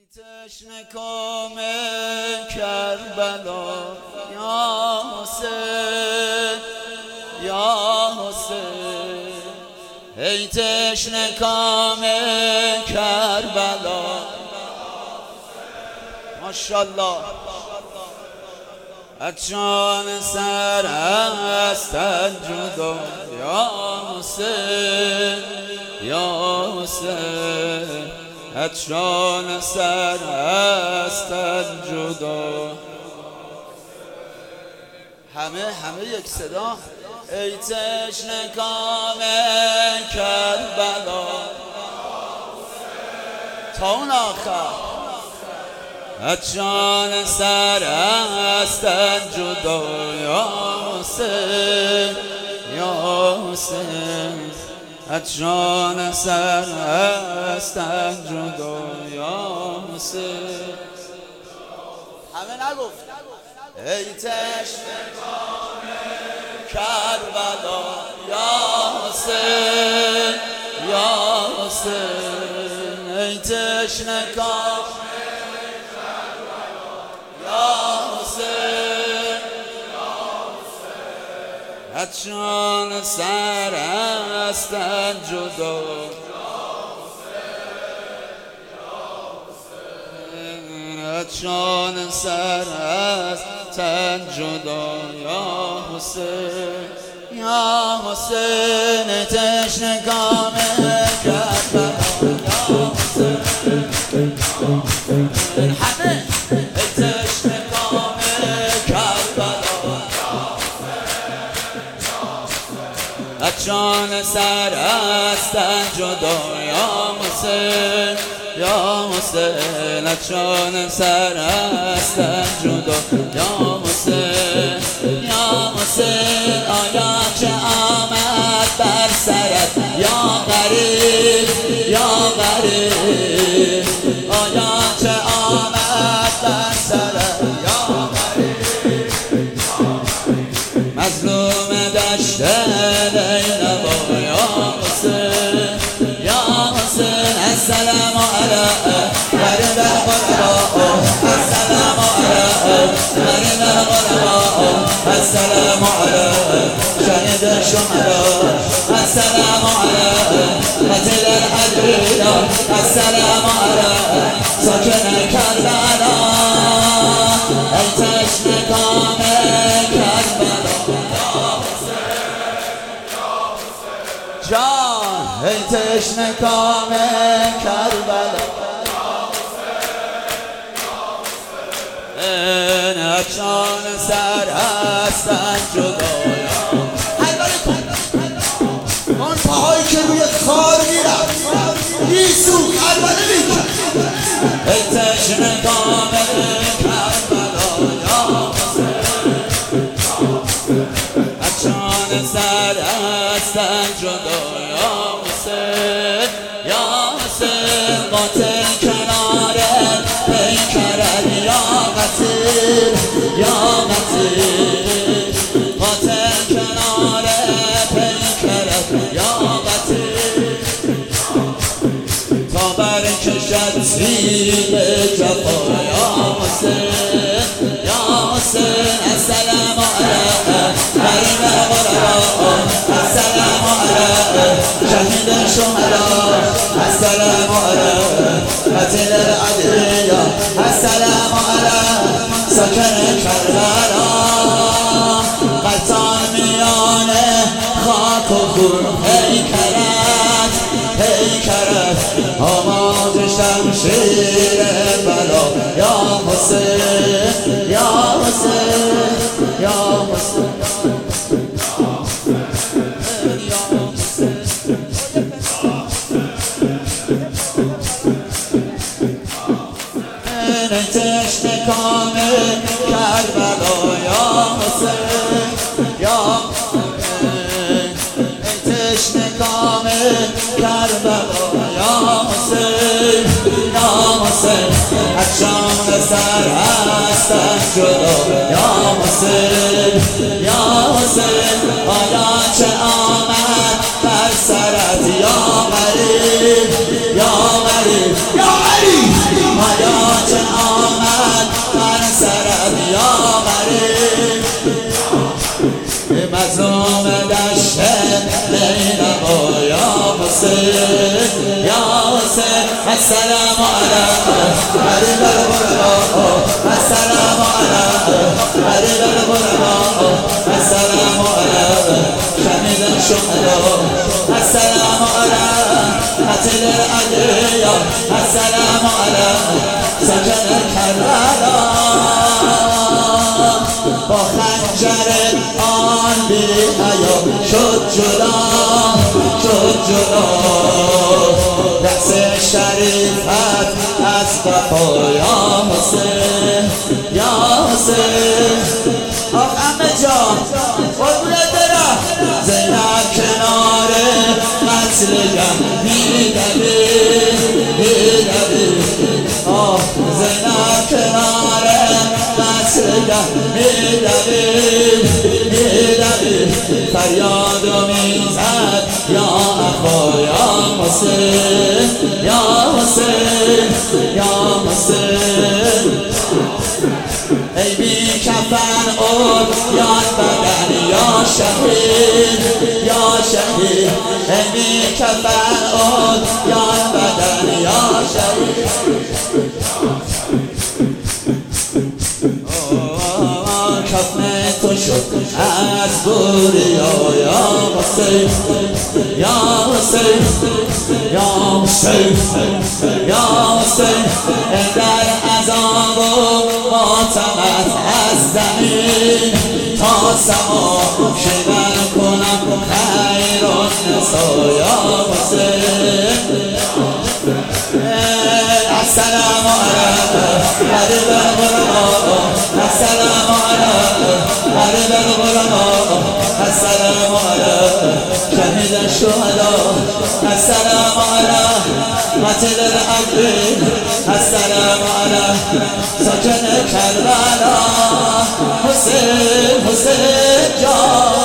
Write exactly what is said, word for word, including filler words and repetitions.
تشنه کام کربلا یا حسین یا حسین، ای تشنه کام کربلا. ماشاءالله از جان سر هستن جدا یا حسین یا حسین، از جان سر هستن جدا. همه همه یک صدا. ای تشنه کام کربلا تا اون آخر، از جان سر هستن جدا یا حسین یا حسین، از جان سر هستن جدا یا حسین. همه نگفت ای تشنه کام کربلا یا حسین یا حسین، ای تشنه کام یا حسین یا حسین، از جان سر هستن جدا از جان سر هستن جدا یا حسین یا حسین، تشنه کام کربلا یا حسین. همه تشنه کام کربلا از جان سر هستن جدا یا حسین یا حسین، از جان سر هستن جدا یا حسین یا حسین. آیا چه آمد بر سرت یا غریب یا غریب، آیا چه آمد بر سرت یا غریب، مظلوم دشت نینوا یا حسین یا حسین. السلام علیکم غریب غربا، السلام علیکم غریب غربا، السلام علیکم شهید شهدا، السلام علیکم قتل الحدیدا، السلام علیکم ساکن کربلا. ای تشنه کام کربلا یا حسین یا حسین جان، ای تشنه کام کربلا یا حسین یا حسین، از جان سر هستن جدا. حلوه کن اون پاهایی که روی خار میرفت یسو حلوه میکن. ای تشنه کام کربلا یا حسین، از جان سر هستن جدا یا حسین یا حسین. قاتل کنار پیکرت یا قتیل یا قتیل، قاتل کنار پیکرت یا قتیل، تا برکشد سیب جفا یا حسین یا حسین. السلام علیکم غریب غربا، السلام علیکم شهید شهدا، السلام علیکم قتل العدیا، السلام علیکم ساکن کربلا. قطان میان خاک و خون پیکرت پیکرت، آماج شمشیر بلا یا حسین یا حسین یا حسین یا حسین. ای تشنه کام کربلا یا حسین یا حسین، ای تشنه کام کربلا یا حسین یا حسین، از جان سر هستن جدا یا حسین یا حسین. آیا چه آمد بر سرت یا غریب یا غریب یا غریب، آیا على غریب الغرباء السلام على غریب الغرباء السلام على شهید الشهداء السلام على قتل الأدعياء السلام على سكن الكربلاء با خنجر آن بی حیا شد جدا شد جدا دست شریفت از وفا یا حسین یا حسین آق امه جان قربونت برم زینب کنار قتلگم میدوی میدوی آه زینب کنار قتلگم میدوی میدوی فریادو میزد یا اخا یا حسین یا حسین یا حسین ای بی کفن اور یاد بدن یا شهید یا شهید ای بی کفن اور یاد بدن یا شهید کفن تو شد از بوریا یا حسین یا حسین یا حسین یا حسین در عذاب و ماتمت از زمین تا سما شیون کنم خیر النسا یا حسین السلام علیکم غریب الغرباء السلام علیکم غریب الغرباء السلام علیکم شهید الشهداء السلام علیکم قتل الأبرار السلام علیکم ساکن کربلا حسین حسین جان